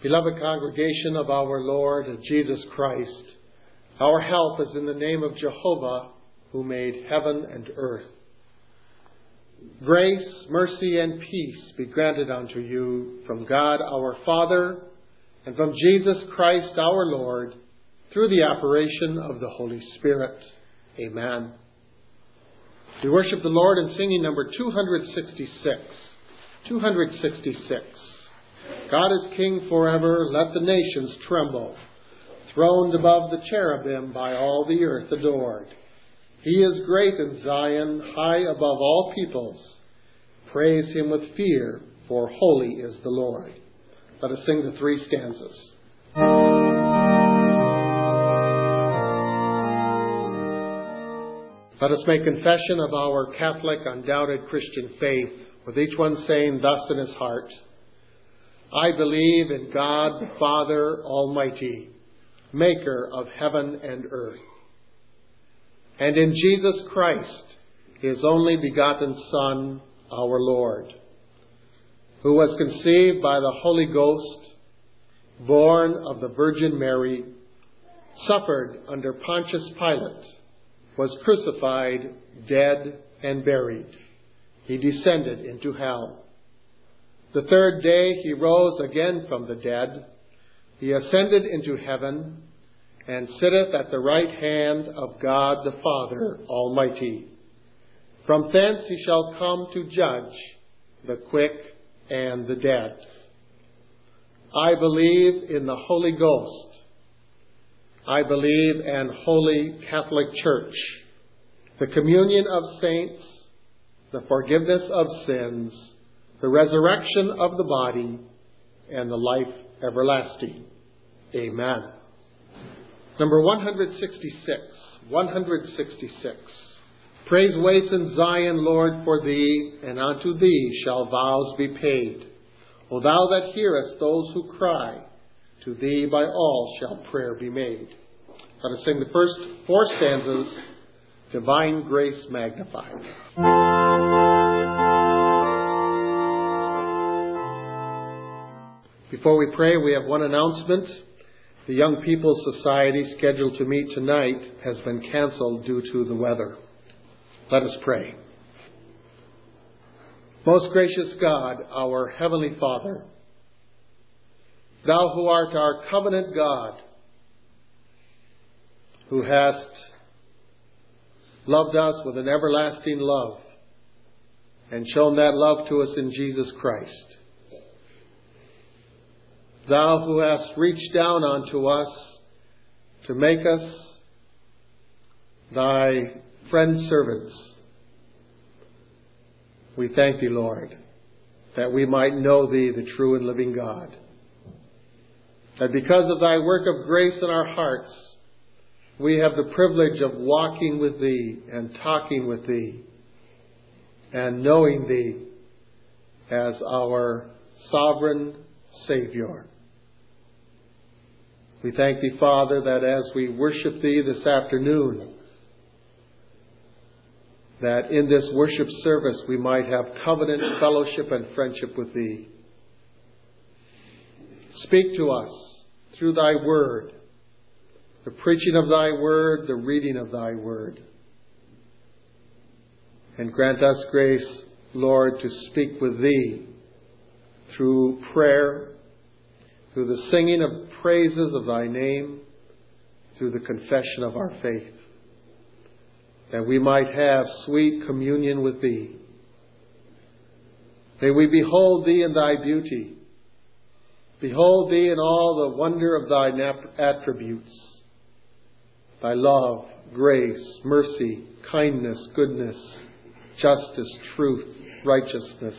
Beloved congregation of our Lord Jesus Christ, our help is in the name of Jehovah, who made heaven and earth. Grace, mercy, and peace be granted unto you from God our Father and from Jesus Christ our Lord, through the operation of the Holy Spirit. Amen. We worship the Lord in singing number 266. 266. God is King forever, let the nations tremble. Throned above the cherubim, by all the earth adored. He is great in Zion, high above all peoples. Praise him with fear, for holy is the Lord. Let us sing the three stanzas. Let us make confession of our Catholic, undoubted Christian faith, with each one saying thus in his heart, I believe in God the Father Almighty, maker of heaven and earth, and in Jesus Christ, his only begotten Son, our Lord, who was conceived by the Holy Ghost, born of the Virgin Mary, suffered under Pontius Pilate, was crucified, dead, and buried. He descended into hell. The third day he rose again from the dead. He ascended into heaven, and sitteth at the right hand of God the Father Almighty. From thence he shall come to judge the quick and the dead. I believe in the Holy Ghost. I believe in Holy Catholic Church, the communion of saints, the forgiveness of sins, the resurrection of the body, and the life everlasting. Amen. Number 166. 166. Praise waits in Zion, Lord, for thee, and unto thee shall vows be paid. O thou that hearest those who cry, to thee by all shall prayer be made. Let us sing the first four stanzas, Divine Grace Magnified. Before we pray, we have one announcement. The Young People's Society, scheduled to meet tonight, has been canceled due to the weather. Let us pray. Most gracious God, our Heavenly Father, Thou who art our covenant God, who hast loved us with an everlasting love and shown that love to us in Jesus Christ. Thou who hast reached down unto us to make us thy friend servants. We thank thee, Lord, that we might know thee, the true and living God. That because of thy work of grace in our hearts, we have the privilege of walking with thee and talking with thee and knowing thee as our sovereign Savior. We thank thee, Father, that as we worship thee this afternoon, that in this worship service we might have covenant, fellowship, and friendship with thee. Speak to us through thy word, the preaching of thy word, the reading of thy word. And grant us grace, Lord, to speak with thee through prayer, through the singing of praises of thy name, through the confession of our faith, that we might have sweet communion with thee. May we behold thee in thy beauty, behold thee in all the wonder of thine attributes, thy love, grace, mercy, kindness, goodness, justice, truth, righteousness.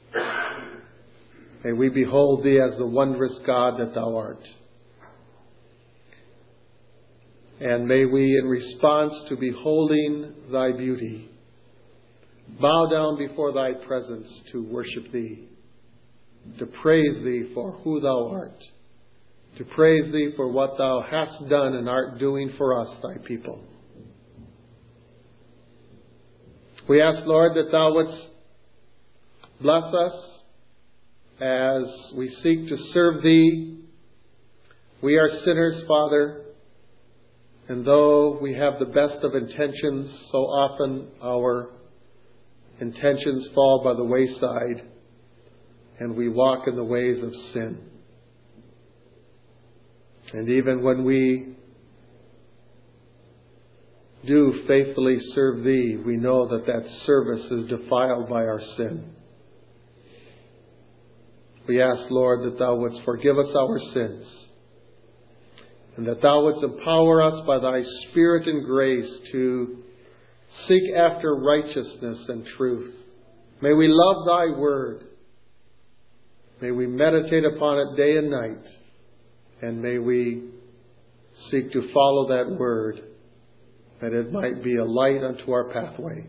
May we behold thee as the wondrous God that thou art. And may we, in response to beholding thy beauty, bow down before thy presence to worship thee, to praise thee for who thou art, to praise thee for what thou hast done and art doing for us, thy people. We ask, Lord, that thou wouldst bless us as we seek to serve thee We are sinners, Father, and though we have the best of intentions, so often our intentions fall by the wayside and we walk in the ways of sin. And even when we do faithfully serve Thee, we know that that service is defiled by our sin. We ask, Lord, that Thou wouldst forgive us our sins, and that Thou wouldst empower us by Thy Spirit and grace to seek after righteousness and truth. May we love Thy Word. May we meditate upon it day and night. And may we seek to follow that Word, that it might be a light unto our pathway.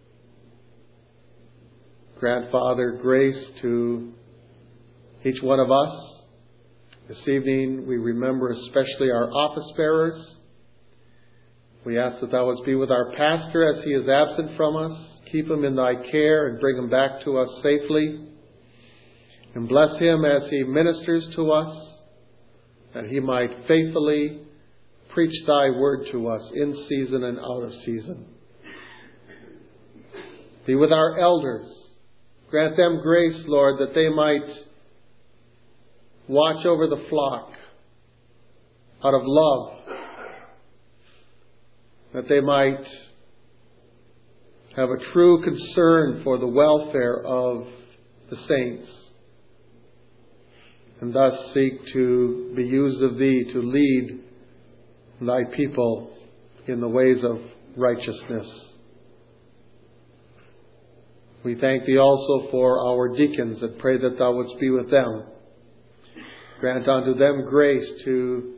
Grant, Father, grace to each one of us. This evening we remember especially our office bearers. We ask that Thou wouldst be with our pastor as he is absent from us. Keep him in Thy care and bring him back to us safely. And bless him as he ministers to us, that he might faithfully preach Thy word to us in season and out of season. Be with our elders. Grant them grace, Lord, that they might watch over the flock out of love, that they might have a true concern for the welfare of the saints, and thus seek to be used of Thee to lead Thy people in the ways of righteousness. We thank Thee also for our deacons and pray that Thou wouldst be with them. Grant unto them grace to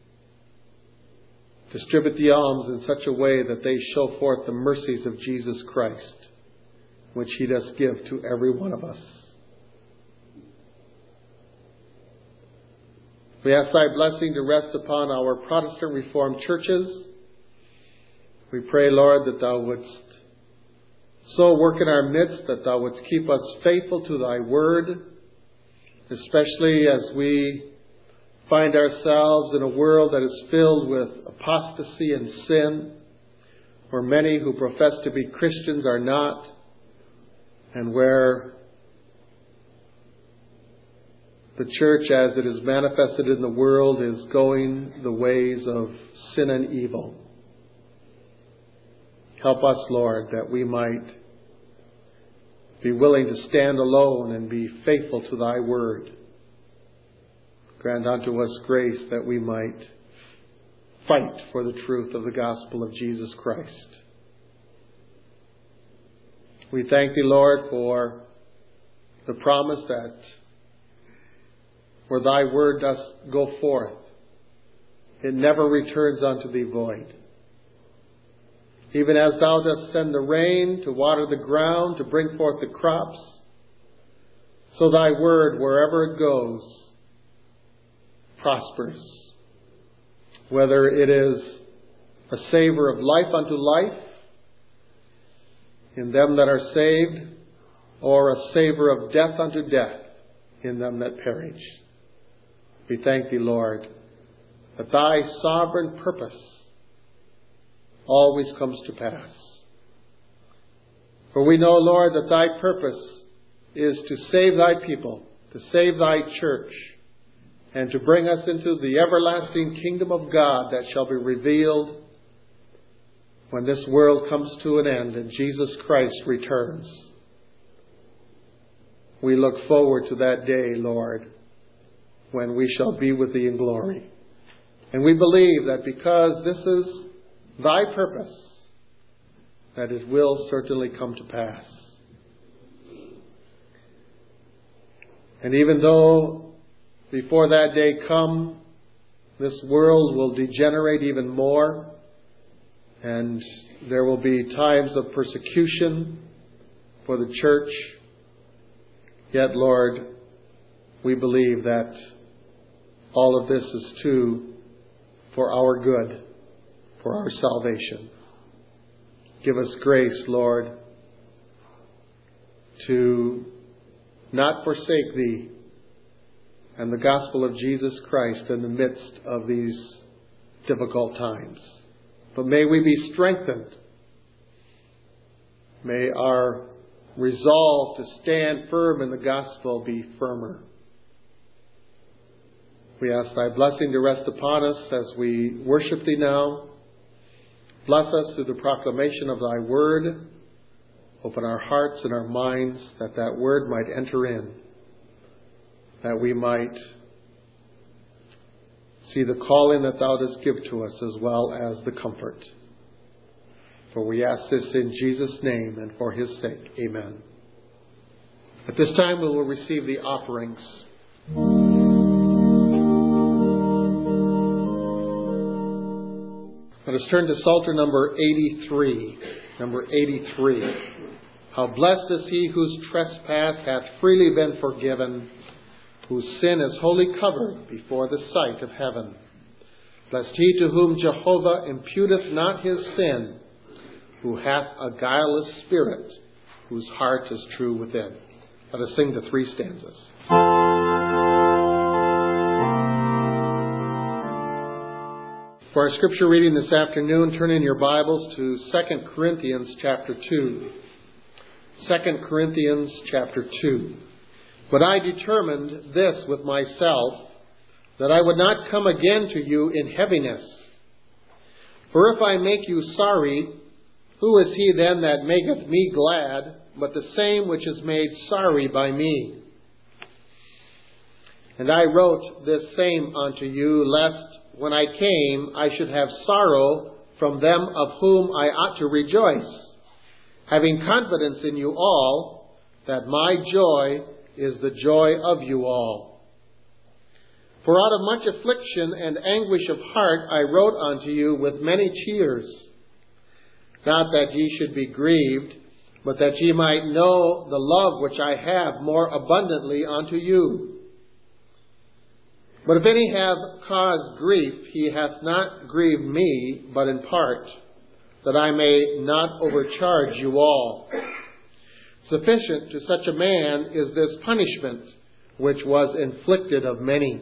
distribute the alms in such a way that they show forth the mercies of Jesus Christ, which He does give to every one of us. We ask Thy blessing to rest upon our Protestant Reformed churches. We pray, Lord, that Thou wouldst so work in our midst, that Thou wouldst keep us faithful to Thy word, especially as we find ourselves in a world that is filled with apostasy and sin, where many who profess to be Christians are not, and where the church as it is manifested in the world is going the ways of sin and evil. Help us, Lord, that we might be willing to stand alone and be faithful to Thy word. Grant unto us grace that we might fight for the truth of the gospel of Jesus Christ. We thank Thee, Lord, for the promise that where Thy word doth go forth, it never returns unto Thee void. Even as Thou dost send the rain to water the ground, to bring forth the crops, so Thy word, wherever it goes, prospers. Whether it is a savor of life unto life in them that are saved, or a savor of death unto death in them that perish. We thank Thee, Lord, that Thy sovereign purpose always comes to pass. For we know, Lord, that Thy purpose is to save Thy people, to save Thy church, and to bring us into the everlasting kingdom of God that shall be revealed when this world comes to an end and Jesus Christ returns. We look forward to that day, Lord, when we shall be with Thee in glory. And we believe that because this is Thy purpose, that it will certainly come to pass. And even though before that day come, this world will degenerate even more, and there will be times of persecution for the church, yet, Lord, we believe that all of this is too for our good, for our salvation. Give us grace, Lord, to not forsake Thee, and the gospel of Jesus Christ in the midst of these difficult times. But may we be strengthened. May our resolve to stand firm in the gospel be firmer. We ask thy blessing to rest upon us as we worship thee now. Bless us through the proclamation of thy word. Open our hearts and our minds that that word might enter in, that we might see the calling that thou dost give to us as well as the comfort. For we ask this in Jesus' name and for his sake. Amen. At this time we will receive the offerings. Let us turn to Psalter number 83. Number 83. How blessed is he whose trespass hath freely been forgiven, whose sin is wholly covered before the sight of heaven. Blessed he to whom Jehovah imputeth not his sin, who hath a guileless spirit, whose heart is true within. Let us sing the 3 stanzas. For our scripture reading this afternoon, turn in your Bibles to 2 Corinthians chapter 2. 2 Corinthians chapter 2. But I determined this with myself, that I would not come again to you in heaviness. For if I make you sorry, who is he then that maketh me glad, but the same which is made sorry by me? And I wrote this same unto you, lest when I came I should have sorrow from them of whom I ought to rejoice, having confidence in you all, that my joy is the joy of you all. For out of much affliction and anguish of heart I wrote unto you with many tears, not that ye should be grieved, but that ye might know the love which I have more abundantly unto you. But if any have caused grief, he hath not grieved me, but in part, that I may not overcharge you all. Sufficient to such a man is this punishment, which was inflicted of many.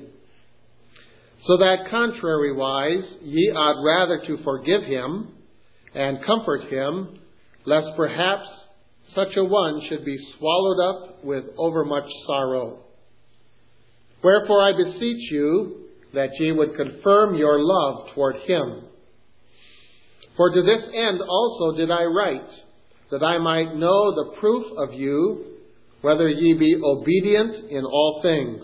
So that contrariwise ye ought rather to forgive him, and comfort him, lest perhaps such a one should be swallowed up with overmuch sorrow. Wherefore I beseech you that ye would confirm your love toward him. For to this end also did I write, that I might know the proof of you, whether ye be obedient in all things.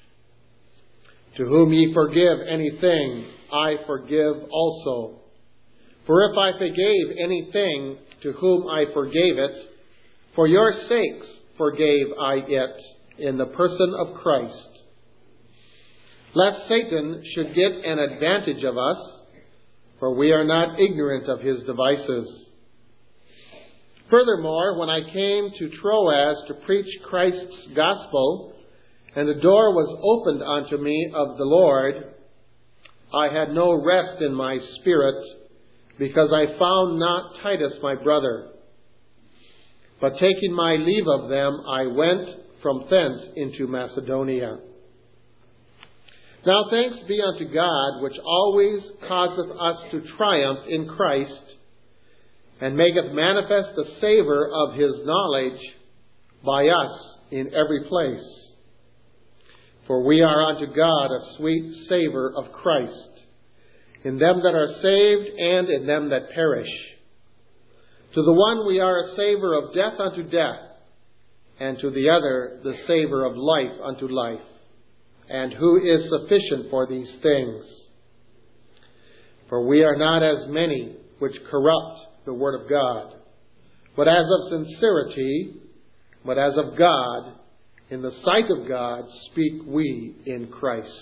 To whom ye forgive anything, I forgive also. For if I forgave anything to whom I forgave it, for your sakes forgave I it in the person of Christ. Lest Satan should get an advantage of us, for we are not ignorant of his devices. Furthermore, when I came to Troas to preach Christ's gospel, and the door was opened unto me of the Lord, I had no rest in my spirit, because I found not Titus my brother. But taking my leave of them, I went from thence into Macedonia. Now thanks be unto God, which always causeth us to triumph in Christ, and maketh manifest the savour of his knowledge by us in every place. For we are unto God a sweet savour of Christ, in them that are saved and in them that perish. To the one we are a savour of death unto death, and to the other the savour of life unto life. And who is sufficient for these things? For we are not as many which corrupt the word of God, but as of sincerity, but as of God, in the sight of God, speak we in Christ.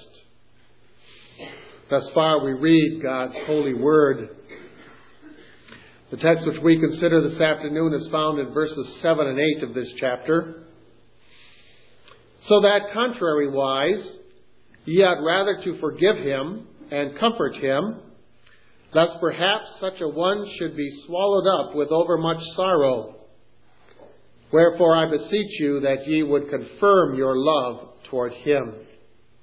Thus far we read God's holy word. The text which we consider this afternoon is found in verses 7 and 8 of this chapter. So that contrariwise, ye ought rather to forgive him and comfort him, lest perhaps such a one should be swallowed up with overmuch sorrow. Wherefore I beseech you that ye would confirm your love toward him.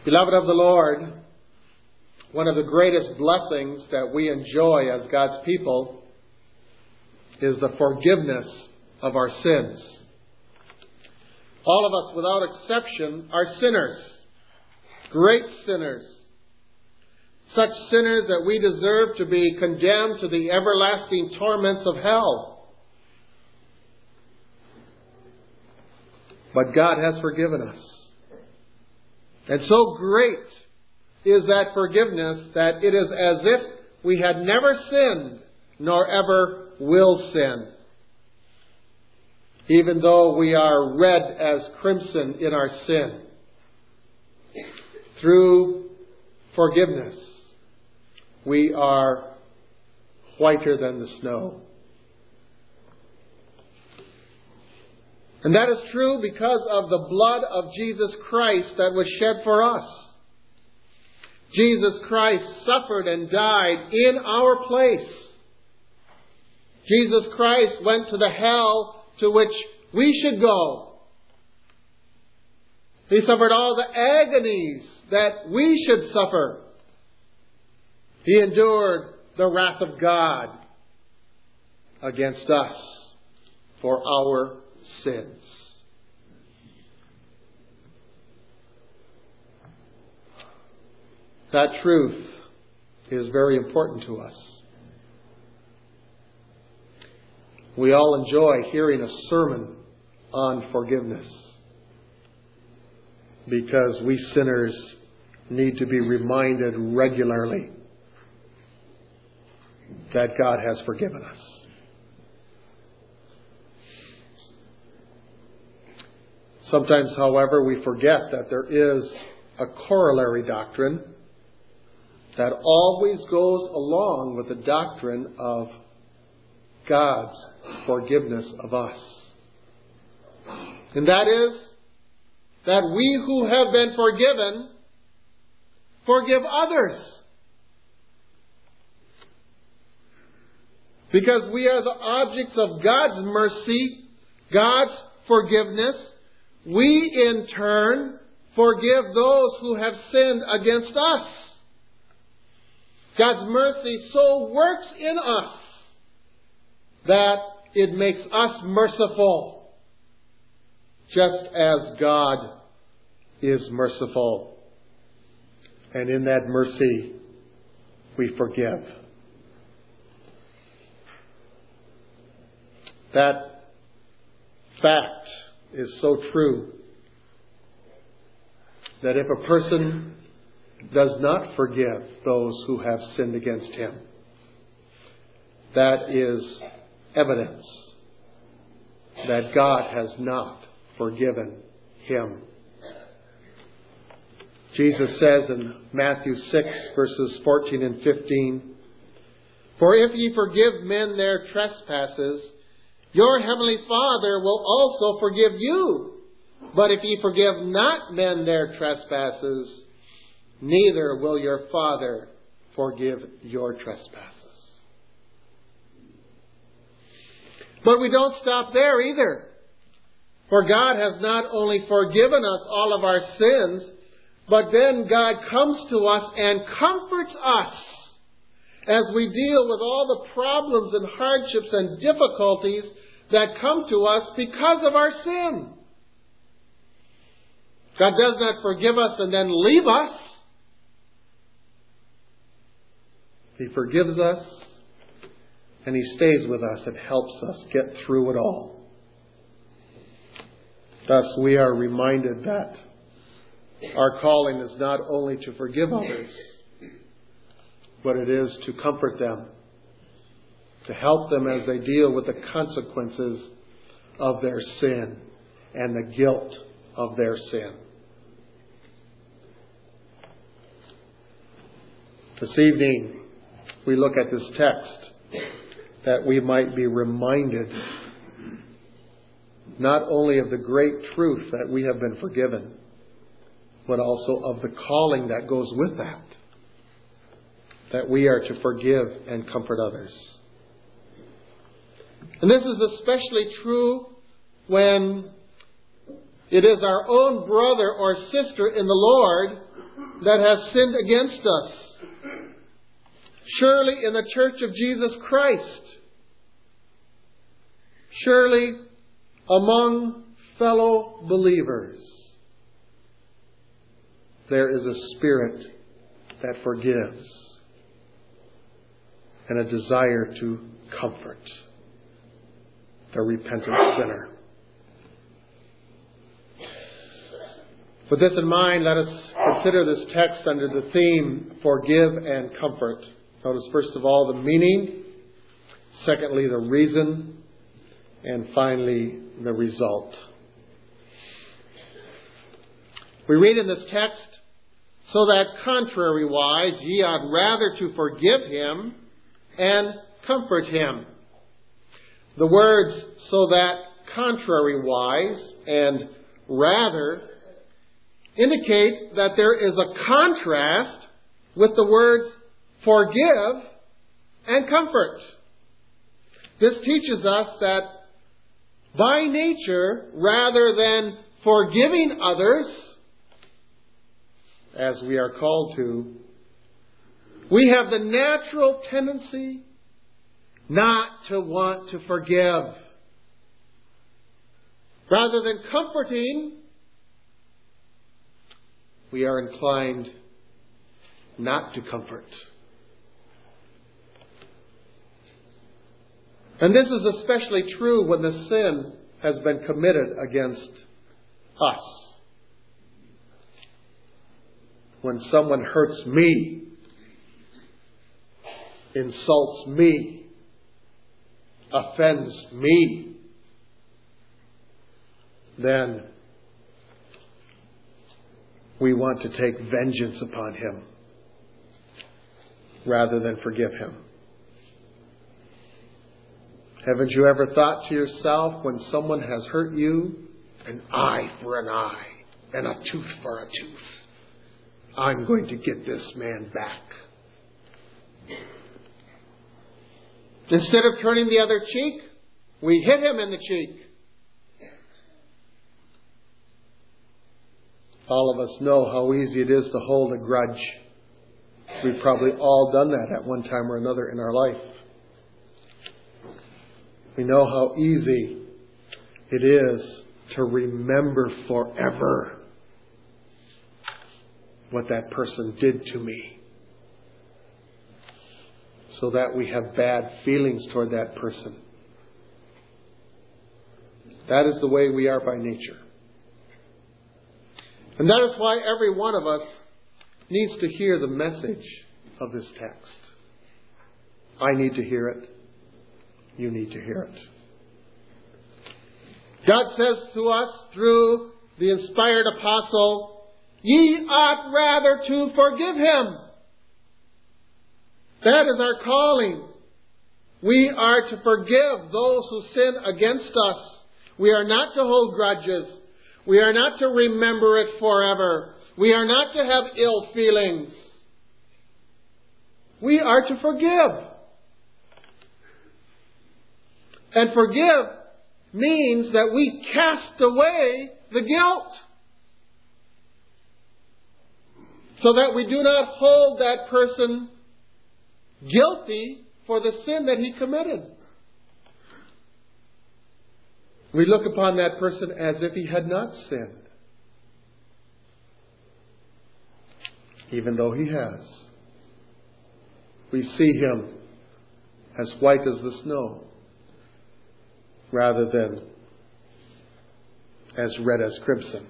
Beloved of the Lord, one of the greatest blessings that we enjoy as God's people is the forgiveness of our sins. All of us, without exception, are sinners, great sinners, such sinners that we deserve to be condemned to the everlasting torments of hell. But God has forgiven us. And so great is that forgiveness that it is as if we had never sinned nor ever will sin. Even though we are red as crimson in our sin, through forgiveness, we are whiter than the snow. And that is true because of the blood of Jesus Christ that was shed for us. Jesus Christ suffered and died in our place. Jesus Christ went to the hell to which we should go. He suffered all the agonies that we should suffer. He endured the wrath of God against us for our sins. That truth is very important to us. We all enjoy hearing a sermon on forgiveness because we sinners need to be reminded regularly that God has forgiven us. Sometimes, however, we forget that there is a corollary doctrine that always goes along with the doctrine of God's forgiveness of us. And that is that we who have been forgiven forgive others. Because we are the objects of God's mercy, God's forgiveness, we in turn forgive those who have sinned against us. God's mercy so works in us that it makes us merciful, just as God is merciful. And in that mercy, we forgive. That fact is so true that if a person does not forgive those who have sinned against him, that is evidence that God has not forgiven him. Jesus says in Matthew 6, verses 14 and 15, "For if ye forgive men their trespasses, your heavenly Father will also forgive you. But if ye forgive not men their trespasses, neither will your Father forgive your trespasses." But we don't stop there either. For God has not only forgiven us all of our sins, but then God comes to us and comforts us as we deal with all the problems and hardships and difficulties that come to us because of our sin. God does not forgive us and then leave us. He forgives us and He stays with us and helps us get through it all. Thus, we are reminded that our calling is not only to forgive others, but it is to comfort them, to help them as they deal with the consequences of their sin and the guilt of their sin. This evening, we look at this text that we might be reminded not only of the great truth that we have been forgiven, but also of the calling that goes with that we are to forgive and comfort others. And this is especially true when it is our own brother or sister in the Lord that has sinned against us. Surely in the church of Jesus Christ. Surely among fellow believers. There is a spirit that forgives and a desire to comfort the repentant sinner. With this in mind, let us consider this text under the theme, forgive and comfort. Notice first of all the meaning, secondly the reason, and finally the result. We read in this text, so that contrariwise ye ought rather to forgive him and comfort him. The words so that contrariwise and rather indicate that there is a contrast with the words forgive and comfort. This teaches us that by nature, rather than forgiving others, as we are called to, we have the natural tendency not to want to forgive. Rather than comforting, we are inclined not to comfort. And this is especially true when the sin has been committed against us. When someone hurts me, insults me, offends me, then we want to take vengeance upon him rather than forgive him. Haven't you ever thought to yourself, when someone has hurt you, an eye for an eye and a tooth for a tooth? I'm going to get this man back. Instead of turning the other cheek, we hit him in the cheek. All of us know how easy it is to hold a grudge. We've probably all done that at one time or another in our life. We know how easy it is to remember forever what that person did to me, so that we have bad feelings toward that person. That is the way we are by nature. And that is why every one of us needs to hear the message of this text. I need to hear it. You need to hear it. God says to us through the inspired apostle, ye ought rather to forgive him. That is our calling. We are to forgive those who sin against us. We are not to hold grudges. We are not to remember it forever. We are not to have ill feelings. We are to forgive. And forgive means that we cast away the guilt, so that we do not hold that person guilty for the sin that he committed. We look upon that person as if he had not sinned, even though he has. We see him as white as the snow, rather than as red as crimson.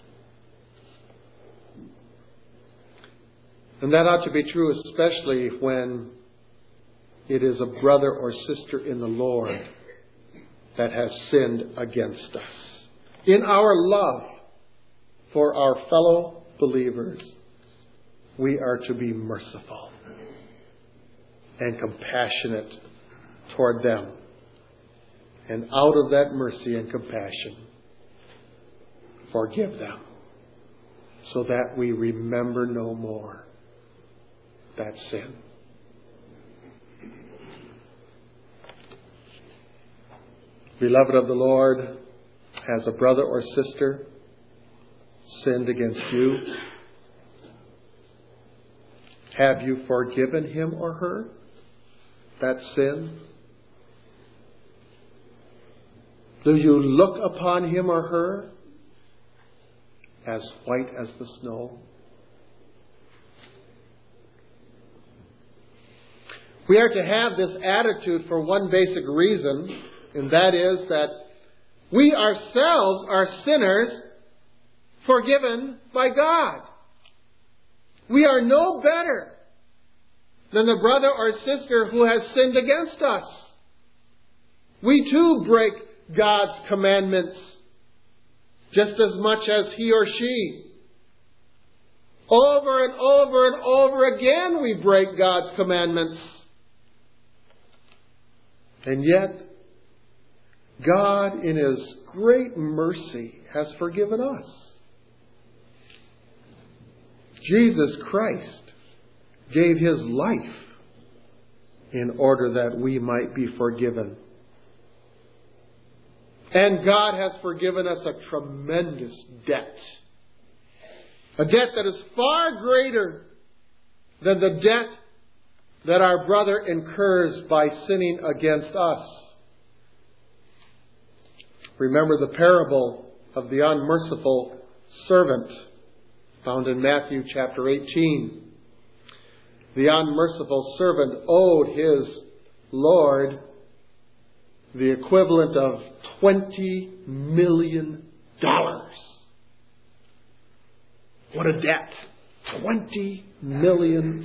And that ought to be true especially when it is a brother or sister in the Lord that has sinned against us. In our love for our fellow believers, we are to be merciful and compassionate toward them. And out of that mercy and compassion, forgive them, so that we remember no more that sin. Beloved of the Lord, has a brother or sister sinned against you? Have you forgiven him or her that sin? Do you look upon him or her as white as the snow? We are to have this attitude for one basic reason, and that is that we ourselves are sinners forgiven by God. We are no better than the brother or sister who has sinned against us. We too break God's commandments just as much as he or she. Over and over and over again we break God's commandments. And yet, God in His great mercy has forgiven us. Jesus Christ gave His life in order that we might be forgiven. And God has forgiven us a tremendous debt. A debt that is far greater than the debt that our brother incurs by sinning against us. Remember the parable of the unmerciful servant found in Matthew chapter 18. The unmerciful servant owed his Lord the equivalent of $20 million. What a debt! $20 million.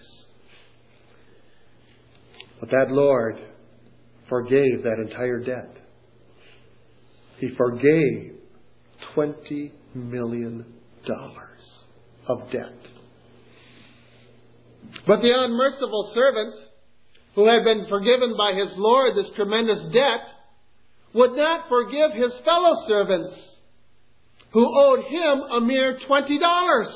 But that Lord forgave that entire debt. He forgave $20 million of debt. But the unmerciful servant, who had been forgiven by his Lord this tremendous debt, would not forgive his fellow servants, who owed him a mere $20.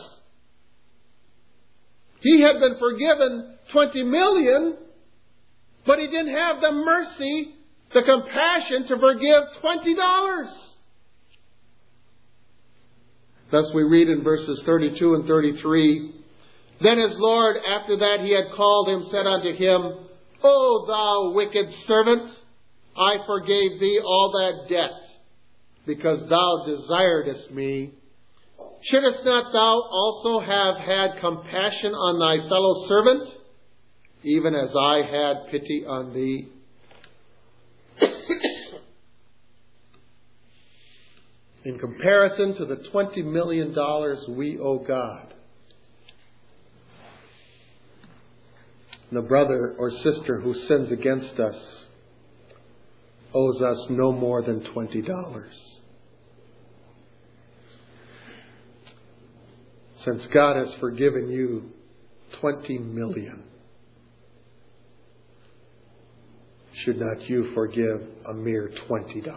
He had been forgiven $20 million, but he didn't have the mercy, the compassion to forgive $20. Thus we read in verses 32 and 33, Then his Lord, after that he had called him, said unto him, O thou wicked servant, I forgave thee all that debt, because thou desiredest me. Shouldest not thou also have had compassion on thy fellow servant, even as I had pity on thee? In comparison to the $20 million we owe God, the brother or sister who sins against us owes us no more than $20. Since God has forgiven you $20 million, should not you forgive a mere $20?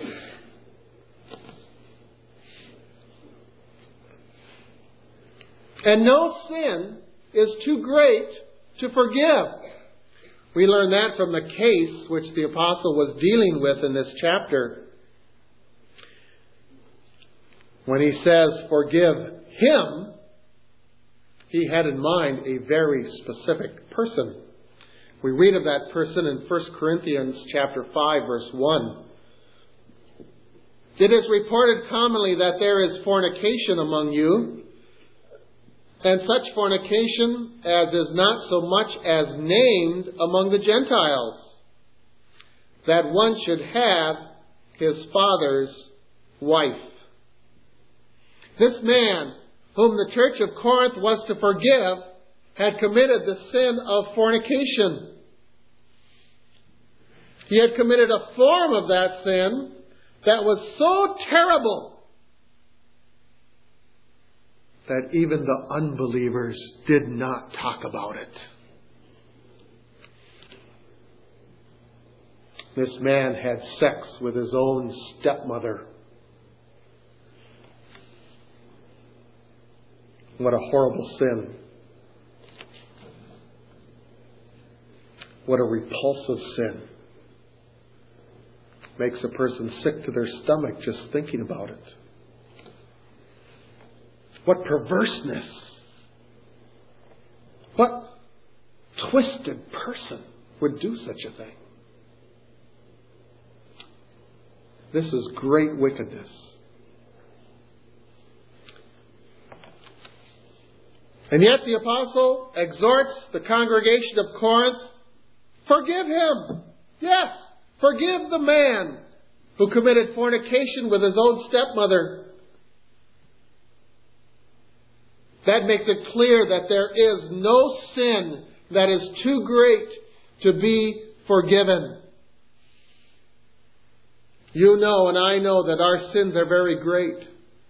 And no sin is too great to forgive. We learn that from the case which the apostle was dealing with in this chapter. When he says, forgive him, he had in mind a very specific person. We read of that person in 1 Corinthians chapter 5, verse 1. It is reported commonly that there is fornication among you, and such fornication as is not so much as named among the Gentiles, that one should have his father's wife. This man, whom the church of Corinth was to forgive, had committed the sin of fornication. He had committed a form of that sin that was so terrible that even the unbelievers did not talk about it. This man had sex with his own stepmother. What a horrible sin. What a repulsive sin. Makes a person sick to their stomach just thinking about it. What perverseness. What twisted person would do such a thing? This is great wickedness. And yet the apostle exhorts the congregation of Corinth, forgive him. Yes, forgive the man who committed fornication with his own stepmother. That makes it clear that there is no sin that is too great to be forgiven. You know and I know that our sins are very great.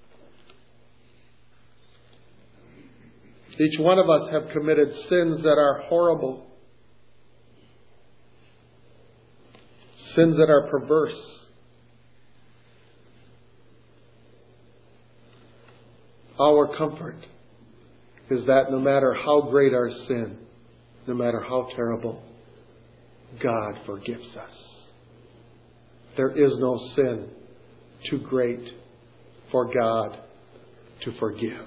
Each one of us have committed sins that are horrible. Sins that are perverse. Our comfort is that no matter how great our sin, no matter how terrible, God forgives us. There is no sin too great for God to forgive.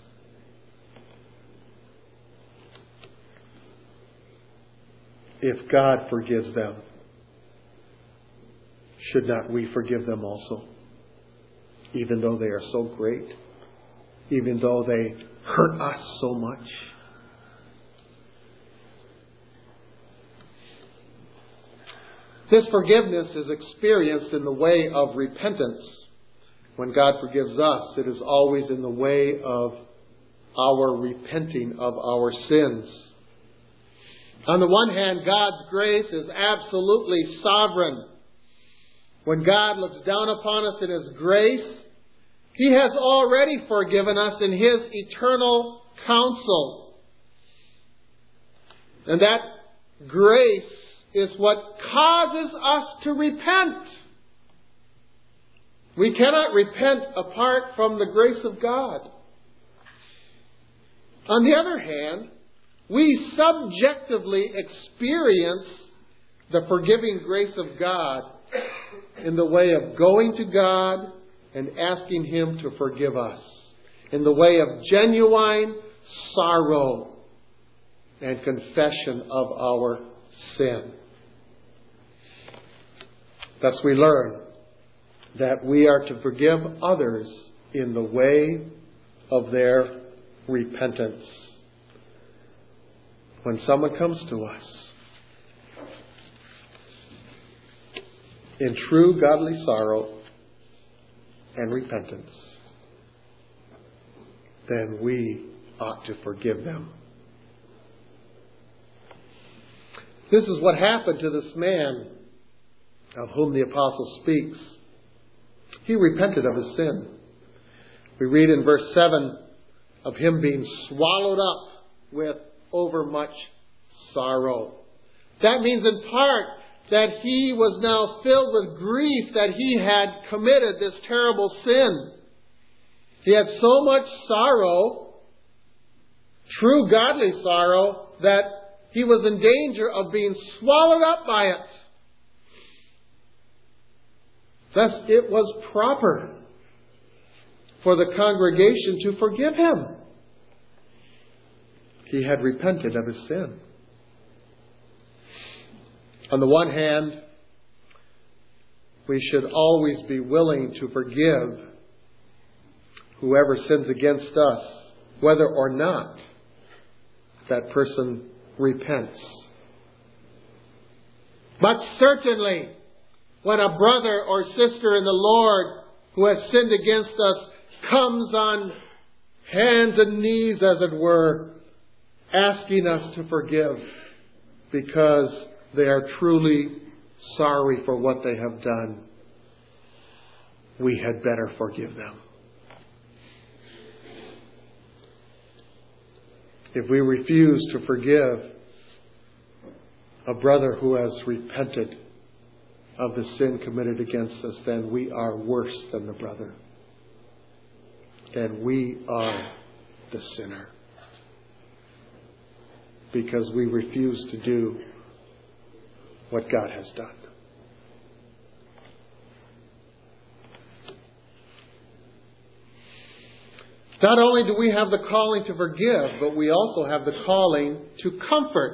If God forgives them, should not we forgive them also? Even though they are so great, even though they hurt us so much. This forgiveness is experienced in the way of repentance. When God forgives us, it is always in the way of our repenting of our sins. On the one hand, God's grace is absolutely sovereign. When God looks down upon us in His grace, He has already forgiven us in His eternal counsel. And that grace is what causes us to repent. We cannot repent apart from the grace of God. On the other hand, we subjectively experience the forgiving grace of God in the way of going to God and asking Him to forgive us, in the way of genuine sorrow and confession of our sin. Thus we learn that we are to forgive others in the way of their repentance. When someone comes to us in true godly sorrow and repentance, then we ought to forgive them. This is what happened to this man of whom the apostle speaks. He repented of his sin. We read in verse 7 of him being swallowed up with overmuch sorrow. That means in part that he was now filled with grief that he had committed this terrible sin. He had so much sorrow, true godly sorrow, that he was in danger of being swallowed up by it. Thus it was proper for the congregation to forgive him. He had repented of his sin. On the one hand, we should always be willing to forgive whoever sins against us, whether or not that person repents. But certainly, when a brother or sister in the Lord who has sinned against us comes on hands and knees, as it were, asking us to forgive because they are truly sorry for what they have done, we had better forgive them. If we refuse to forgive a brother who has repented of the sin committed against us, then we are worse than the brother. And we are the sinner. Because we refuse to do what God has done. Not only do we have the calling to forgive, but we also have the calling to comfort.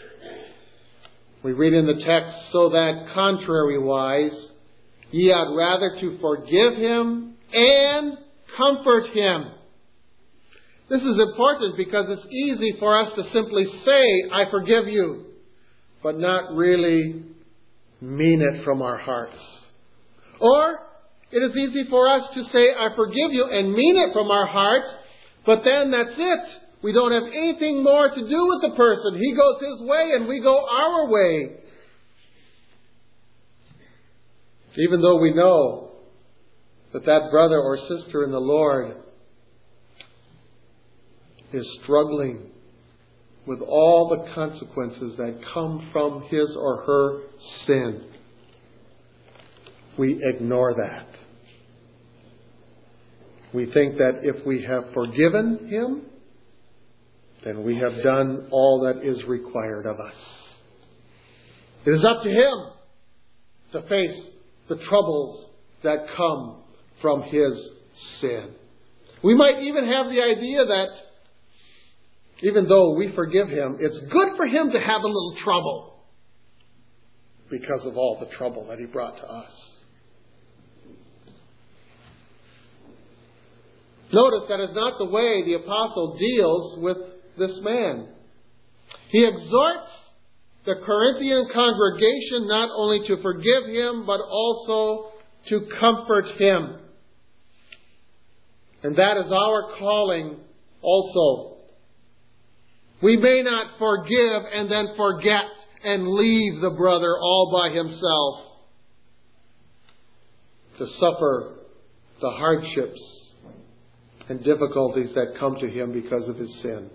We read in the text, so that contrariwise, ye ought rather to forgive him and comfort him. This is important because it's easy for us to simply say, I forgive you, but not really mean it from our hearts. Or it is easy for us to say, I forgive you, and mean it from our hearts, but then that's it. We don't have anything more to do with the person. He goes his way and we go our way. Even though we know that that brother or sister in the Lord is struggling with all the consequences that come from his or her sin, we ignore that. We think that if we have forgiven him, then we have done all that is required of us. It is up to him to face the troubles that come from his sin. We might even have the idea that even though we forgive him, it's good for him to have a little trouble because of all the trouble that he brought to us. Notice that is not the way the apostle deals with this man. He exhorts the Corinthian congregation not only to forgive him, but also to comfort him. And that is our calling also. We may not forgive and then forget and leave the brother all by himself to suffer the hardships and difficulties that come to him because of his sin.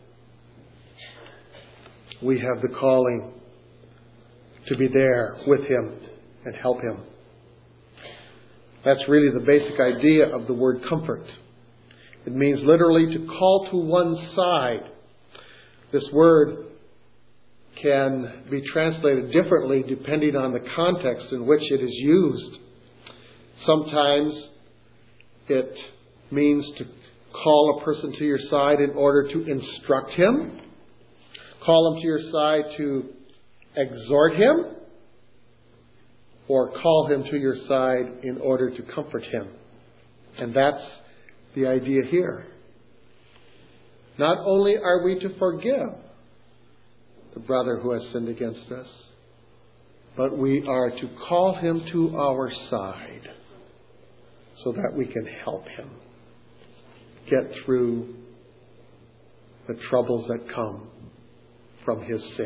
We have the calling to be there with him and help him. That's really the basic idea of the word comfort. It means literally to call to one's side. This word can be translated differently depending on the context in which it is used. Sometimes it means to call a person to your side in order to instruct him. Call him to your side to exhort him. Or call him to your side in order to comfort him. And that's the idea here. Not only are we to forgive the brother who has sinned against us, but we are to call him to our side so that we can help him get through the troubles that come from his sin.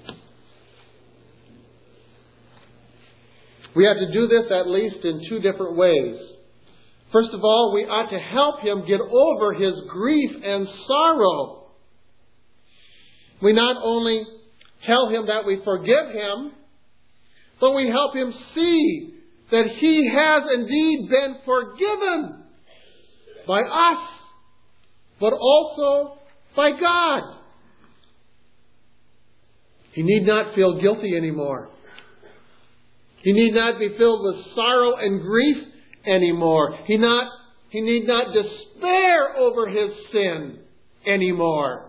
We have to do this at least in two different ways. First of all, we ought to help him get over his grief and sorrow. We not only tell him that we forgive him, but we help him see that he has indeed been forgiven by us, but also by God. He need not feel guilty anymore. He need not be filled with sorrow and grief anymore. He need not despair over his sin anymore.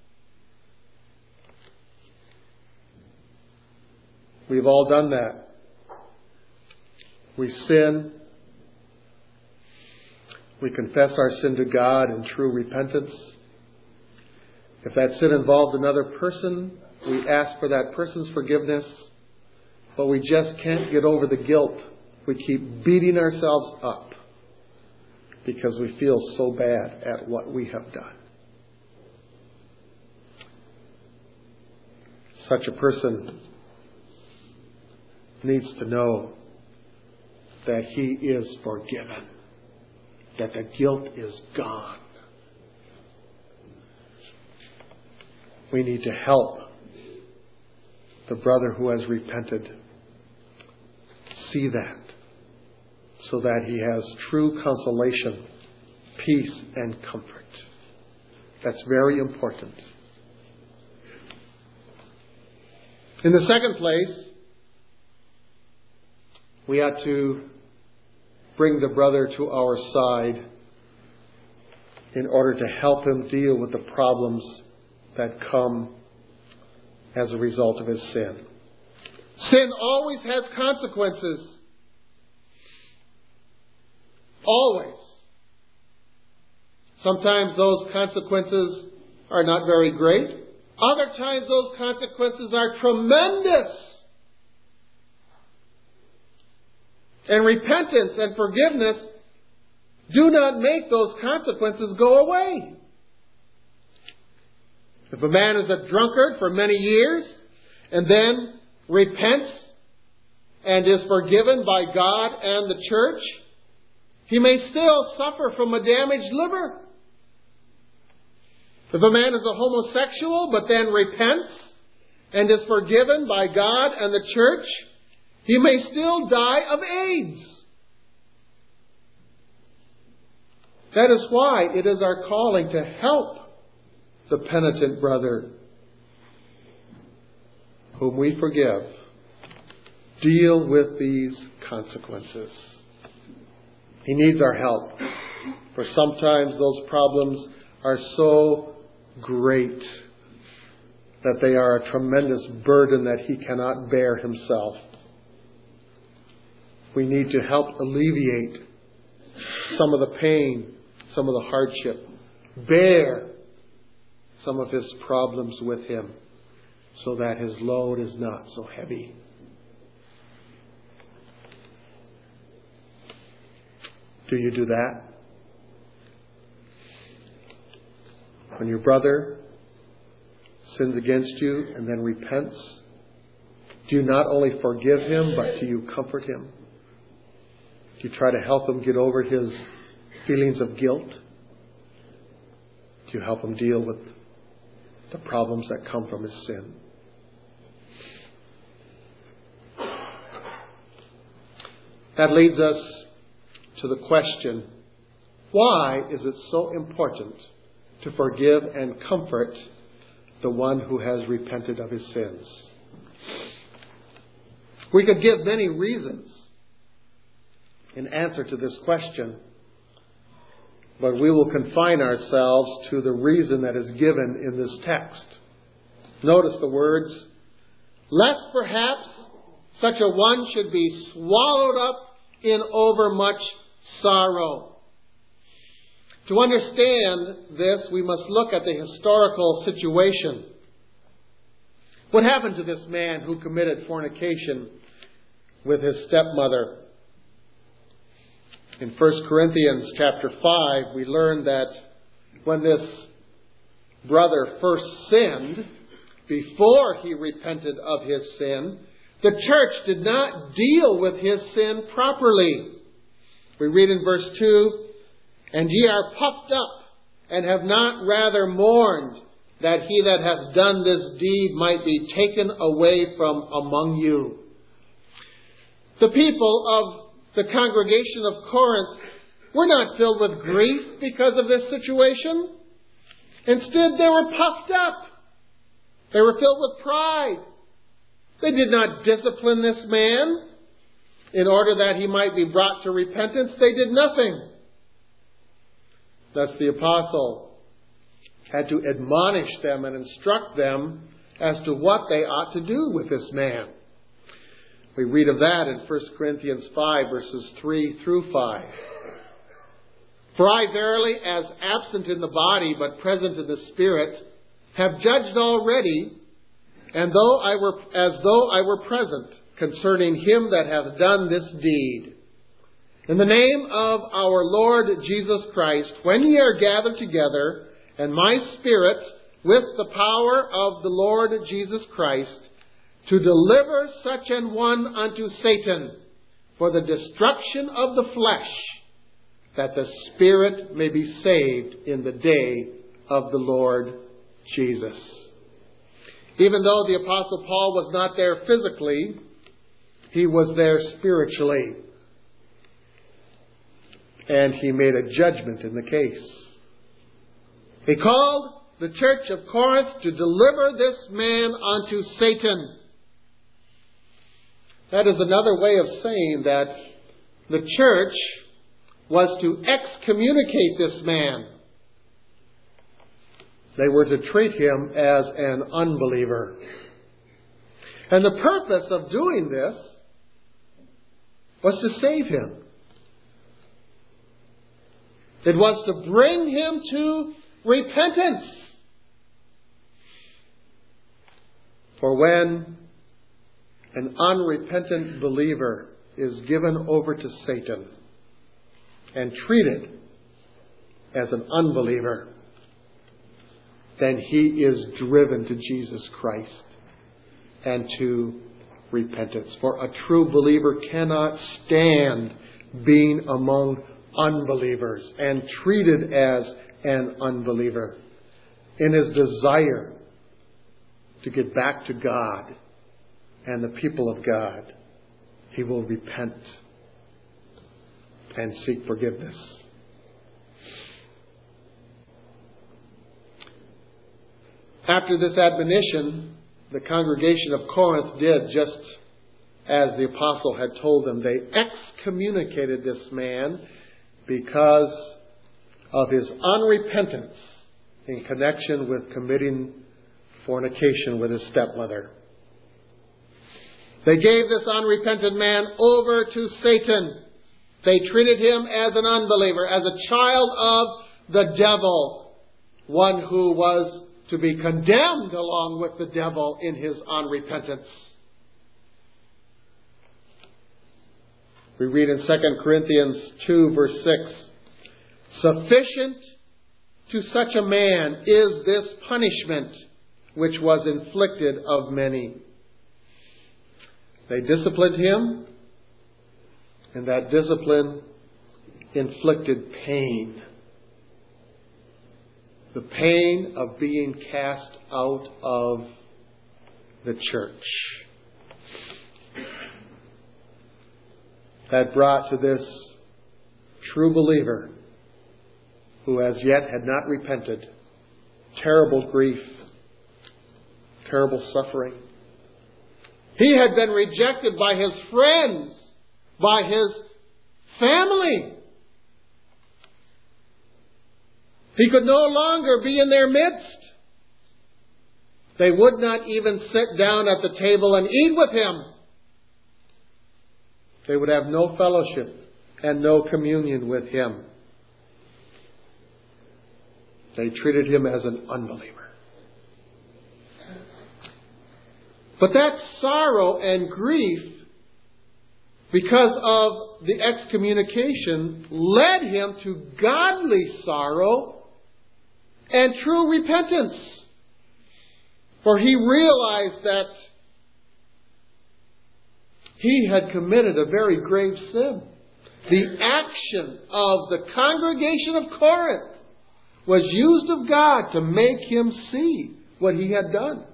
We've all done that. We sin. We confess our sin to God in true repentance. If that sin involved another person, we ask for that person's forgiveness. But we just can't get over the guilt. We keep beating ourselves up because we feel so bad at what we have done. Such a person needs to know that he is forgiven, that the guilt is gone. We need to help the brother who has repented see that, so that he has true consolation, peace, and comfort. That's very important. In the second place, we ought to bring the brother to our side in order to help him deal with the problems that come as a result of his sin. Sin always has consequences. Always. Sometimes those consequences are not very great. Other times those consequences are tremendous. And repentance and forgiveness do not make those consequences go away. If a man is a drunkard for many years and then repents and is forgiven by God and the church, he may still suffer from a damaged liver. If a man is a homosexual but then repents and is forgiven by God and the church, he may still die of AIDS. That is why it is our calling to help the penitent brother whom we forgive deal with these consequences. He needs our help, for sometimes those problems are so great that they are a tremendous burden that he cannot bear himself. We need to help alleviate some of the pain, some of the hardship, bear some of his problems with him so that his load is not so heavy. Do you do that? When your brother sins against you and then repents, do you not only forgive him, but do you comfort him? Do you try to help him get over his feelings of guilt? Do you help him deal with the problems that come from his sin? That leads us to the question, why is it so important to forgive and comfort the one who has repented of his sins? We could give many reasons in answer to this question, but we will confine ourselves to the reason that is given in this text. Notice the words, lest perhaps such a one should be swallowed up in overmuch sorrow. To understand this, we must look at the historical situation. What happened to this man who committed fornication with his stepmother? In 1 Corinthians chapter 5, we learn that when this brother first sinned, before he repented of his sin, the church did not deal with his sin properly. We read in verse 2, and ye are puffed up, and have not rather mourned, that he that hath done this deed might be taken away from among you. The people of the congregation of Corinth were not filled with grief because of this situation. Instead, they were puffed up. They were filled with pride. They did not discipline this man in order that he might be brought to repentance. They did nothing. Thus the apostle had to admonish them and instruct them as to what they ought to do with this man. We read of that in 1 Corinthians 5, verses 3 through 5. For I verily, as absent in the body, but present in the spirit, have judged already, and as though I were present, concerning him that hath done this deed. In the name of our Lord Jesus Christ, when ye are gathered together, and my spirit, with the power of the Lord Jesus Christ, to deliver such an one unto Satan for the destruction of the flesh, that the spirit may be saved in the day of the Lord Jesus. Even though the Apostle Paul was not there physically, he was there spiritually. And he made a judgment in the case. He called the church of Corinth to deliver this man unto Satan. That is another way of saying that the church was to excommunicate this man They were to treat him as an unbeliever. And the purpose of doing this was to save him. It was to bring him to repentance. For when an unrepentant believer is given over to Satan and treated as an unbeliever, then he is driven to Jesus Christ and to repentance. For a true believer cannot stand being among unbelievers and treated as an unbeliever. In his desire to get back to God and the people of God, he will repent and seek forgiveness. After this admonition, the congregation of Corinth did just as the apostle had told them. They excommunicated this man because of his unrepentance in connection with committing fornication with his stepmother. They gave this unrepentant man over to Satan. They treated him as an unbeliever, as a child of the devil, one who was to be condemned along with the devil in his unrepentance. We read in 2 Corinthians 2 verse 6, "Sufficient to such a man is this punishment which was inflicted of many." They disciplined him, and that discipline inflicted pain. The pain of being cast out of the church. That brought to this true believer, who as yet had not repented, terrible grief, terrible suffering. He had been rejected by his friends, by his family. He could no longer be in their midst. They would not even sit down at the table and eat with him. They would have no fellowship and no communion with him. They treated him as an unbeliever. But that sorrow and grief, because of the excommunication, led him to godly sorrow and true repentance. For he realized that he had committed a very grave sin. The action of the congregation of Corinth was used of God to make him see what he had done.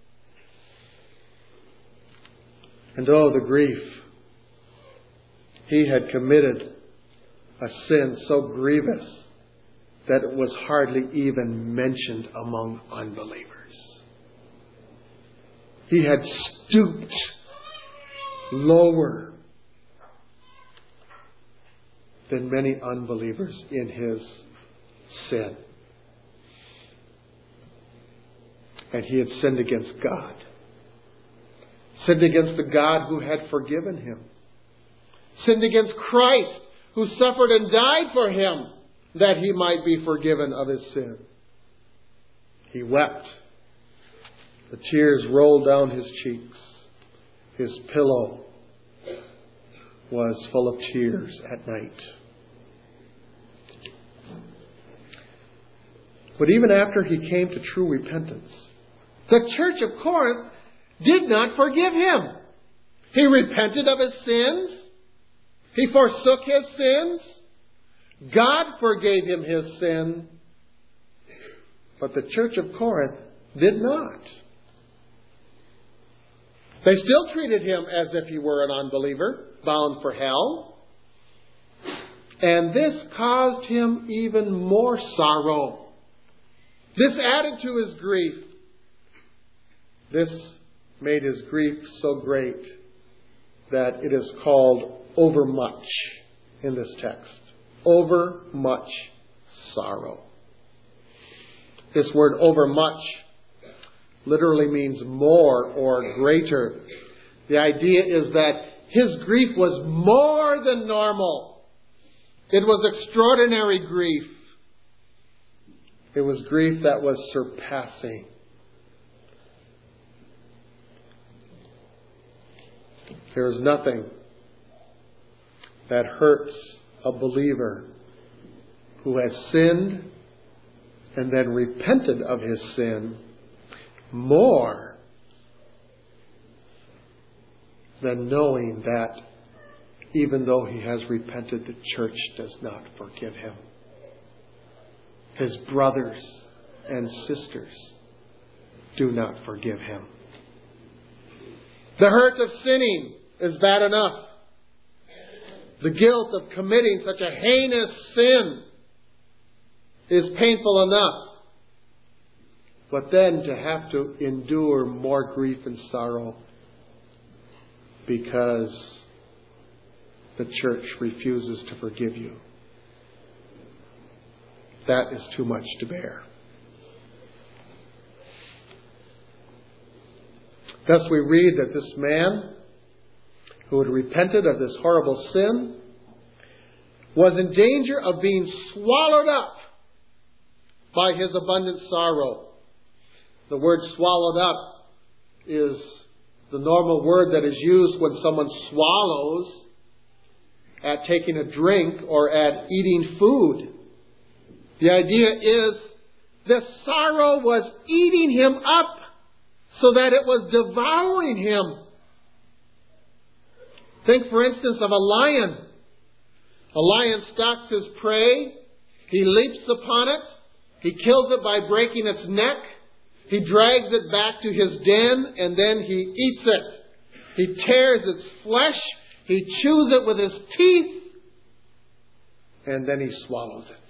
And oh, the grief. He had committed a sin so grievous that it was hardly even mentioned among unbelievers. He had stooped lower than many unbelievers in his sin. And he had sinned against God. Sinned against the God who had forgiven him. Sinned against Christ, who suffered and died for him, that he might be forgiven of his sin. He wept. The tears rolled down his cheeks. His pillow was full of tears at night. But even after he came to true repentance, the church of Corinth did not forgive him. He repented of his sins. He forsook his sins. God forgave him his sin. But the church of Corinth did not. They still treated him as if he were an unbeliever, bound for hell. And this caused him even more sorrow. This added to his grief. This made his grief so great that it is called overmuch in this text. Overmuch sorrow. This word overmuch literally means more or greater. The idea is that his grief was more than normal. It was extraordinary grief. It was grief that was surpassing. There is nothing that hurts a believer who has sinned and then repented of his sin more than knowing that even though he has repented, the church does not forgive him. His brothers and sisters do not forgive him. The hurt of sinning is bad enough. The guilt of committing such a heinous sin is painful enough. But then to have to endure more grief and sorrow because the church refuses to forgive you, that is too much to bear. Thus we read that this man who had repented of this horrible sin was in danger of being swallowed up by his abundant sorrow. The word swallowed up is the normal word that is used when someone swallows at taking a drink or at eating food. The idea is the sorrow was eating him up so that it was devouring him. Think, for instance, of a lion. A lion stalks his prey. He leaps upon it. He kills it by breaking its neck. He drags it back to his den, and then he eats it. He tears its flesh. He chews it with his teeth. And then he swallows it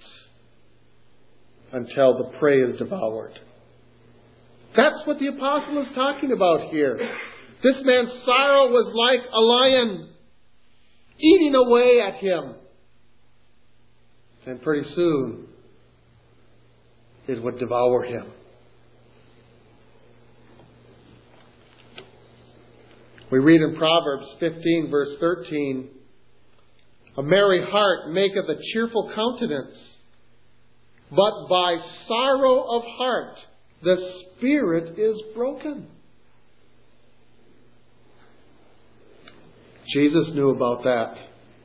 until the prey is devoured. That's what the apostle is talking about here. This man's sorrow was like a lion eating away at him. And pretty soon, it would devour him. We read in Proverbs 15, verse 13, "A merry heart maketh a cheerful countenance, but by sorrow of heart the spirit is broken." Jesus knew about that.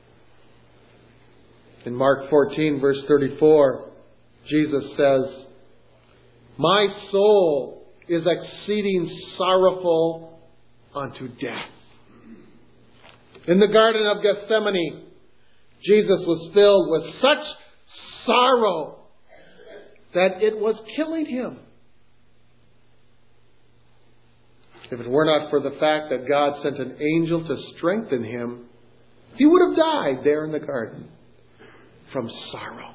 In Mark 14, verse 34, Jesus says, "My soul is exceeding sorrowful unto death." In the Garden of Gethsemane, Jesus was filled with such sorrow that it was killing him. If it were not for the fact that God sent an angel to strengthen him, he would have died there in the garden from sorrow.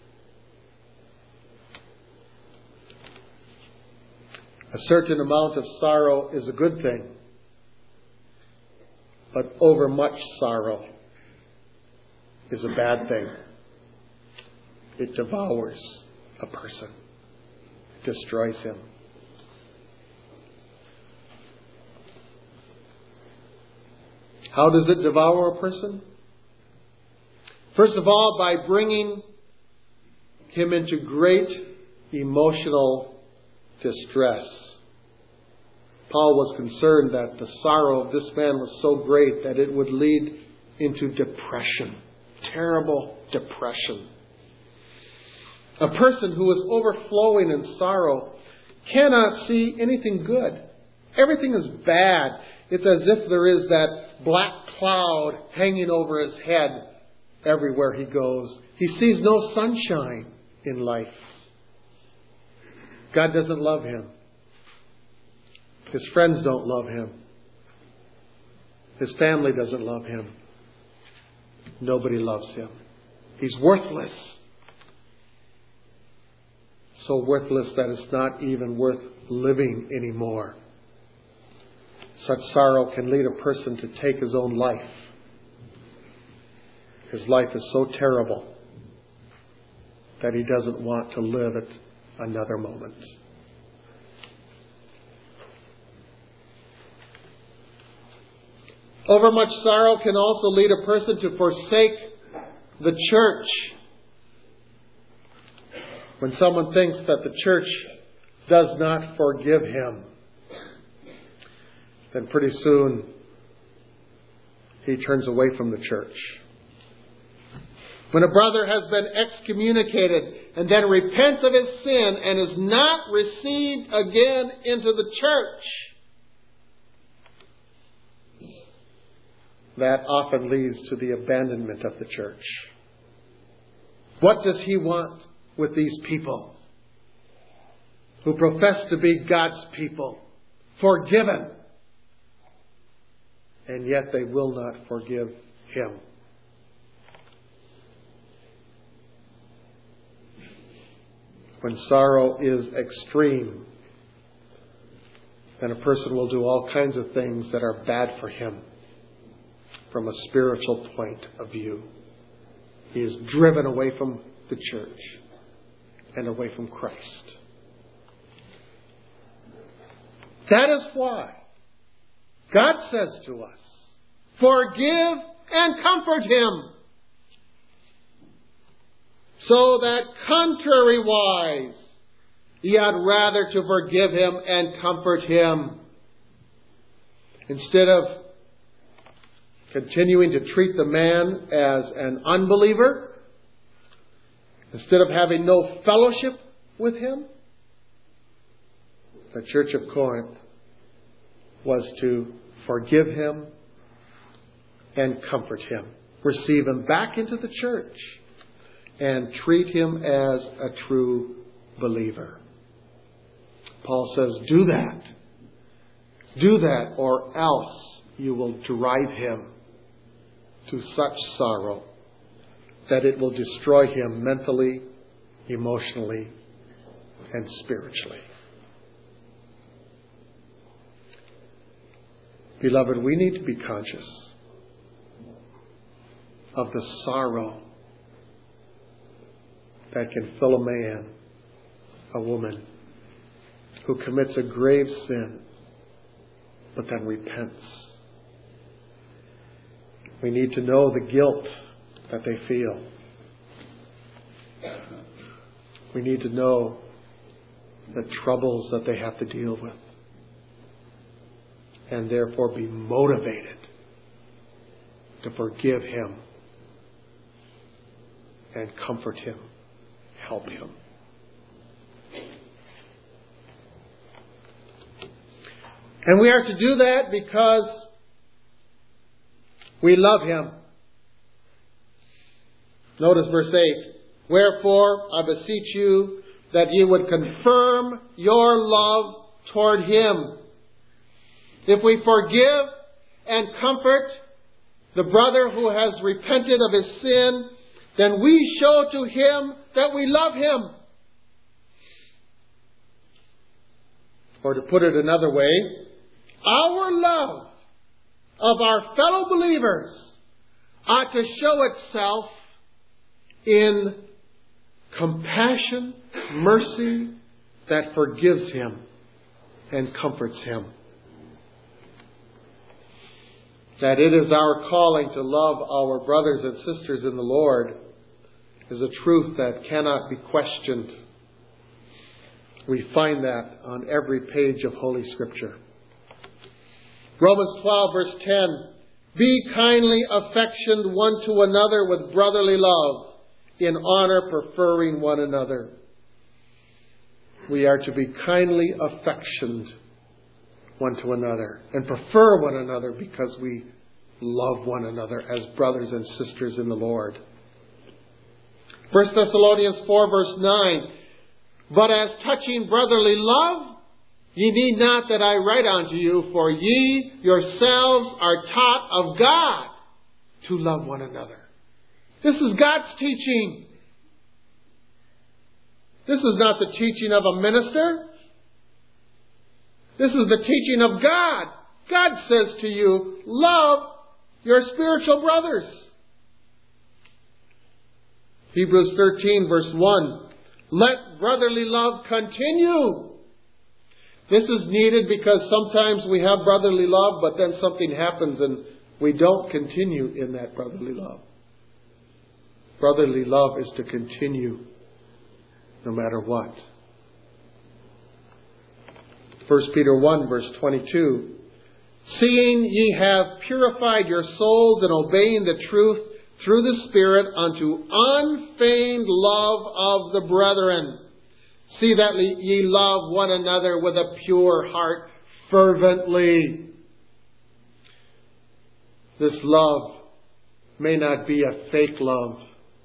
A certain amount of sorrow is a good thing, but overmuch sorrow is a bad thing. It devours a person. It destroys him. How does it devour a person? First of all, by bringing him into great emotional distress. Paul was concerned that the sorrow of this man was so great that it would lead into depression. Terrible depression. A person who is overflowing in sorrow cannot see anything good. Everything is bad. It's as if there is that black cloud hanging over his head everywhere he goes. He sees no sunshine in life. God doesn't love him. His friends don't love him. His family doesn't love him. Nobody loves him. He's worthless. So worthless that it's not even worth living anymore. Such sorrow can lead a person to take his own life. His life is so terrible that he doesn't want to live it another moment. Overmuch sorrow can also lead a person to forsake the church. When someone thinks that the church does not forgive him, then pretty soon he turns away from the church. When a brother has been excommunicated and then repents of his sin and is not received again into the church, that often leads to the abandonment of the church. What does he want with these people who profess to be God's people, forgiven, and yet they will not forgive him? When sorrow is extreme, then a person will do all kinds of things that are bad for him from a spiritual point of view. He is driven away from the church and away from Christ. That is why God says to us, forgive and comfort him, so that contrariwise ye had rather to forgive him and comfort him, instead of continuing to treat the man as an unbeliever, instead of having no fellowship with him. The Church of Corinth was to forgive him and comfort him, receive him back into the church, and treat him as a true believer. Paul says, do that. Do that, or else you will drive him to such sorrow that it will destroy him mentally, emotionally, and spiritually. Beloved, we need to be conscious of the sorrow that can fill a man, a woman, who commits a grave sin, but then repents. We need to know the guilt that they feel. We need to know the troubles that they have to deal with, and therefore be motivated to forgive him and comfort him, help him. And we are to do that because we love him. Notice verse 8. Wherefore, I beseech you that ye would confirm your love toward him. If we forgive and comfort the brother who has repented of his sin, then we show to him that we love him. Or to put it another way, our love of our fellow believers ought to show itself in compassion, mercy that forgives him and comforts him. That it is our calling to love our brothers and sisters in the Lord is a truth that cannot be questioned. We find that on every page of Holy Scripture. Romans 12 verse 10. Be kindly affectioned one to another with brotherly love, in honor preferring one another. We are to be kindly affectioned one to another and prefer one another because we love one another as brothers and sisters in the Lord. 1 Thessalonians 4 verse 9. But as touching brotherly love, ye need not that I write unto you, for ye yourselves are taught of God to love one another. This is God's teaching. This is not the teaching of a minister. This is the teaching of God. God says to you, love your spiritual brothers. Hebrews 13 verse 1. Let brotherly love continue. This is needed because sometimes we have brotherly love, but then something happens and we don't continue in that brotherly love. Brotherly love is to continue no matter what. 1 Peter 1 verse 22. Seeing ye have purified your souls in obeying the truth through the Spirit unto unfeigned love of the brethren. See that ye love one another with a pure heart fervently. This love may not be a fake love,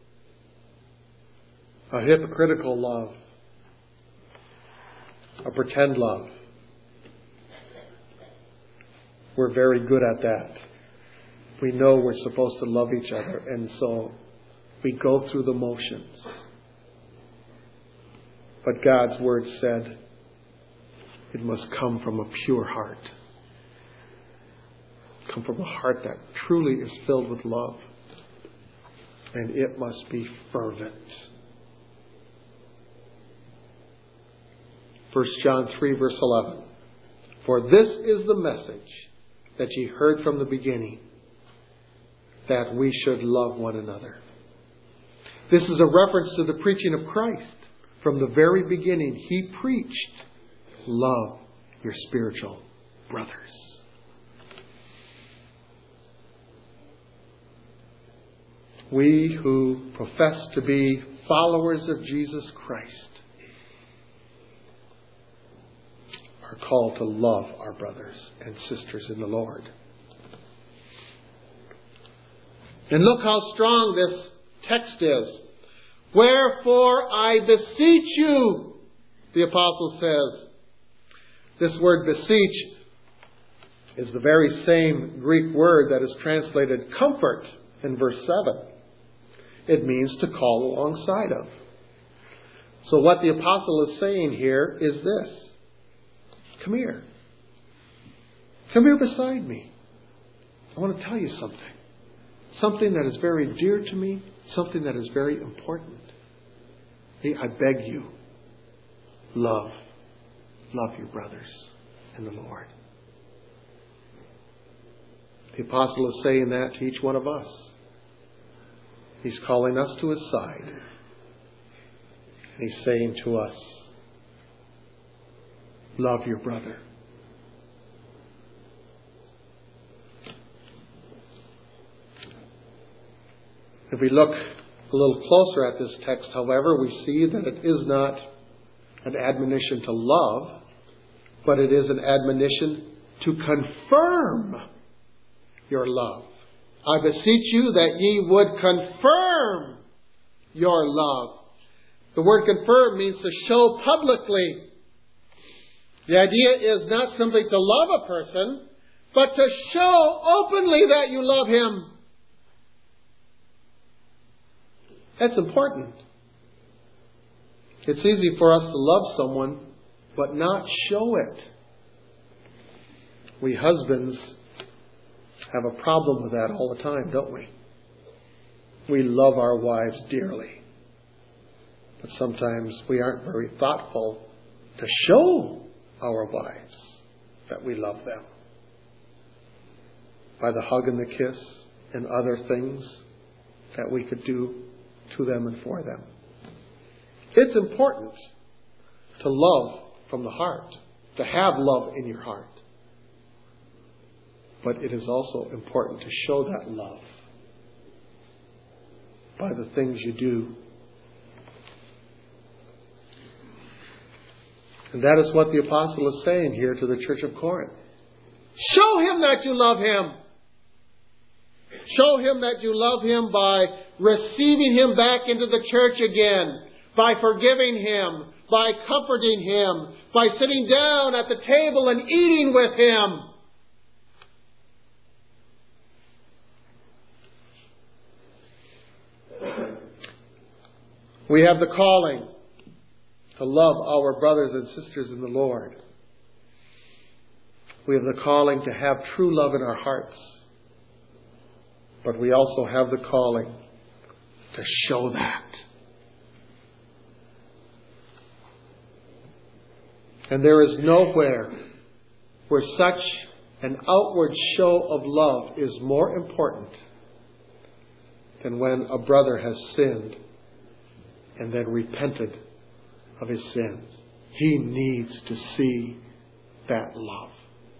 a hypocritical love, a pretend love. We're very good at that. We know we're supposed to love each other, and so we go through the motions. But God's Word said it must come from a pure heart. Come from a heart that truly is filled with love. And it must be fervent. 1 John 3 verse 11. For this is the message that ye heard from the beginning, that we should love one another. This is a reference to the preaching of Christ. From the very beginning, He preached, love your spiritual brothers. We who profess to be followers of Jesus Christ are called to love our brothers and sisters in the Lord. And look how strong this text is. Wherefore I beseech you, the apostle says. This word beseech is the very same Greek word that is translated comfort in verse 7. It means to call alongside of. So what the apostle is saying here is this. Come here. Come here beside me. I want to tell you something. Something that is very dear to me. Something that is very important. Hey, I beg you, love your brothers in the Lord. The apostle is saying that to each one of us. He's calling us to his side. And he's saying to us, love your brother. If we look a little closer at this text, however, we see that it is not an admonition to love, but it is an admonition to confirm your love. I beseech you that ye would confirm your love. The word confirm means to show publicly. The idea is not simply to love a person, but to show openly that you love him. That's important. It's easy for us to love someone, but not show it. We husbands have a problem with that all the time, don't we? We love our wives dearly. But sometimes we aren't very thoughtful to show our wives that we love them. By the hug and the kiss and other things that we could do to them and for them. It's important to love from the heart, to have love in your heart. But it is also important to show that love by the things you do. And that is what the apostle is saying here to the church of Corinth. Show him that you love him. Show him that you love him by receiving him back into the church again, by forgiving him, by comforting him, by sitting down at the table and eating with him. We have the calling to love our brothers and sisters in the Lord. We have the calling to have true love in our hearts. But we also have the calling to show that. And there is nowhere where such an outward show of love is more important than when a brother has sinned and then repented of his sins. He needs to see that love.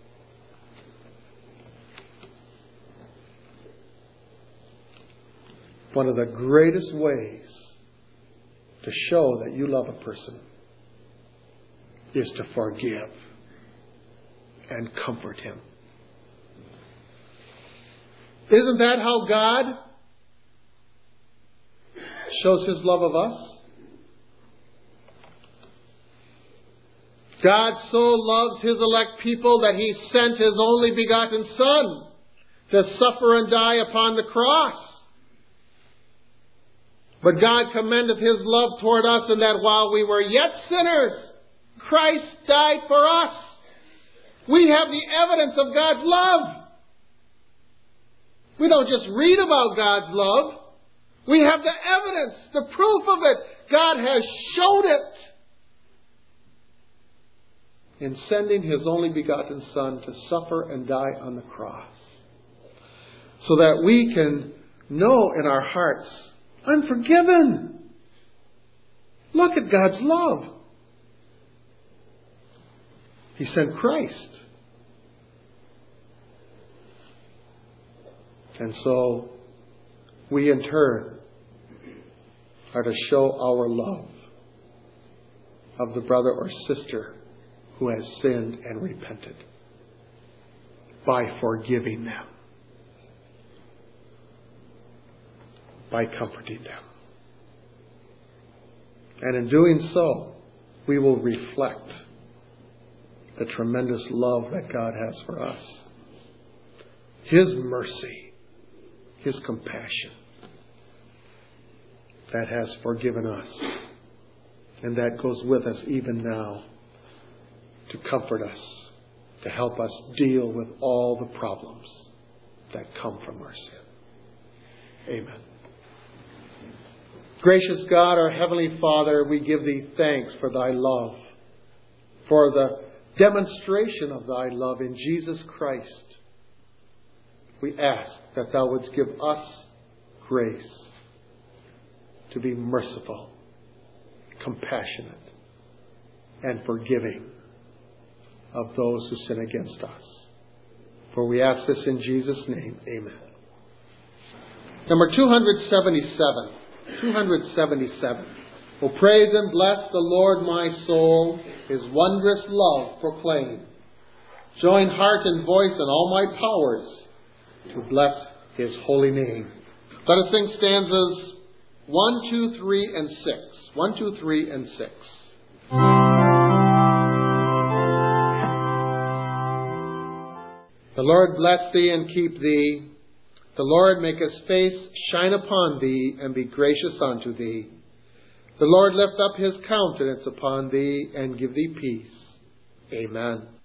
One of the greatest ways to show that you love a person is to forgive and comfort him. Isn't that how God shows His love of us? God so loves His elect people that He sent His only begotten Son to suffer and die upon the cross. But God commendeth His love toward us in that while we were yet sinners, Christ died for us. We have the evidence of God's love. We don't just read about God's love. We have the evidence, the proof of it. God has showed it in sending His only begotten Son to suffer and die on the cross, so that we can know in our hearts, I'm forgiven. Look at God's love. He sent Christ. And so we in turn are to show our love of the brother or sister who has sinned and repented by forgiving them, by comforting them. And in doing so, we will reflect the tremendous love that God has for us. His mercy, His compassion that has forgiven us. And that goes with us even now to comfort us, to help us deal with all the problems that come from our sin. Amen. Gracious God, our Heavenly Father, we give Thee thanks for Thy love, for the demonstration of Thy love in Jesus Christ. We ask that Thou wouldst give us grace to be merciful, compassionate, and forgiving of those who sin against us. For we ask this in Jesus' name. Amen. Number 277. 277. Oh, praise and bless the Lord, my soul. His wondrous love proclaim. Join heart and voice and all my powers to bless His holy name. Let us sing stanzas 1, 2, 3, and 6. 1, 2, 3, and 6. The Lord bless thee and keep thee. The Lord make His face shine upon thee and be gracious unto thee. The Lord lift up His countenance upon thee and give thee peace. Amen.